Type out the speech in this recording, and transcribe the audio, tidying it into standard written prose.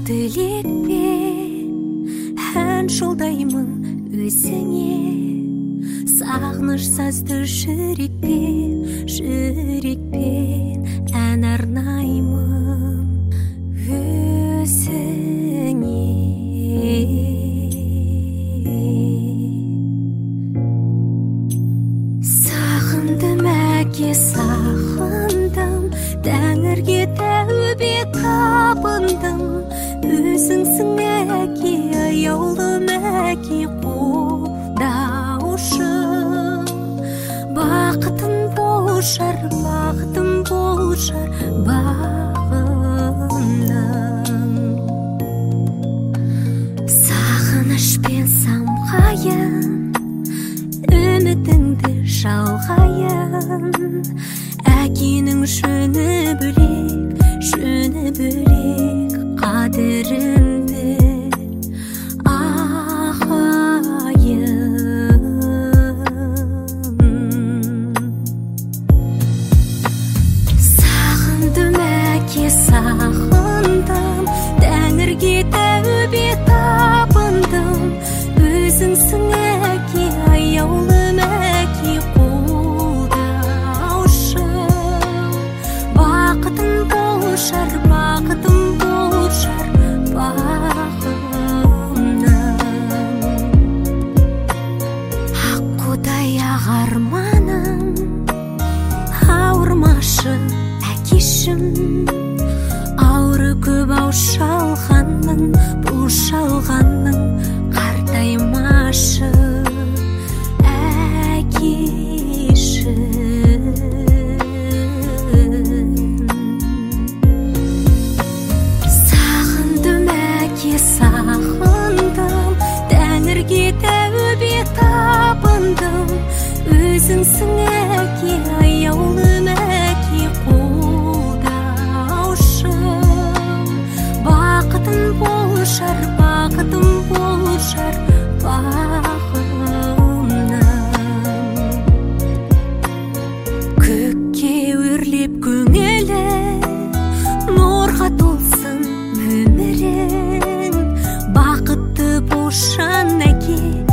тілекпен ән жолдаймын өзіңе, сағыныш сазды жүрекпен ән арнаймын өзіңе. Сағындым әке, сағындым, тәңірге тәубе табындым. Өзіңсің әке, аяулым әке, қолдаушым. Бақытым болшар, бағытым болшар бағымның. Сағынышпен самғайын, үмітіңді жалғайын. Әкенің жөні бөлек, қадіріңді ағайын. Сағындым әке, сағындым, тәңірге тәубе табындым. Өзіңсің әке, аяулым әке, қолдаушым. Бақытым болшар, бағытым болшар бағымның. Аққудай ағарманым, ауырмашы әкешім. Ауры көп ау шалғанның, бұл шалғанның қартаймашы әкешім. Сағындым әке, сағындым, тәңірге тәубе табындым. Өзіңсің әке, аяулым әке, қолдаушым. Бақытым болшар, бағытым болшар бағымның. Көкке өрлеп көңілі, нұрға толсын өмірің. Бақытты болшан әке,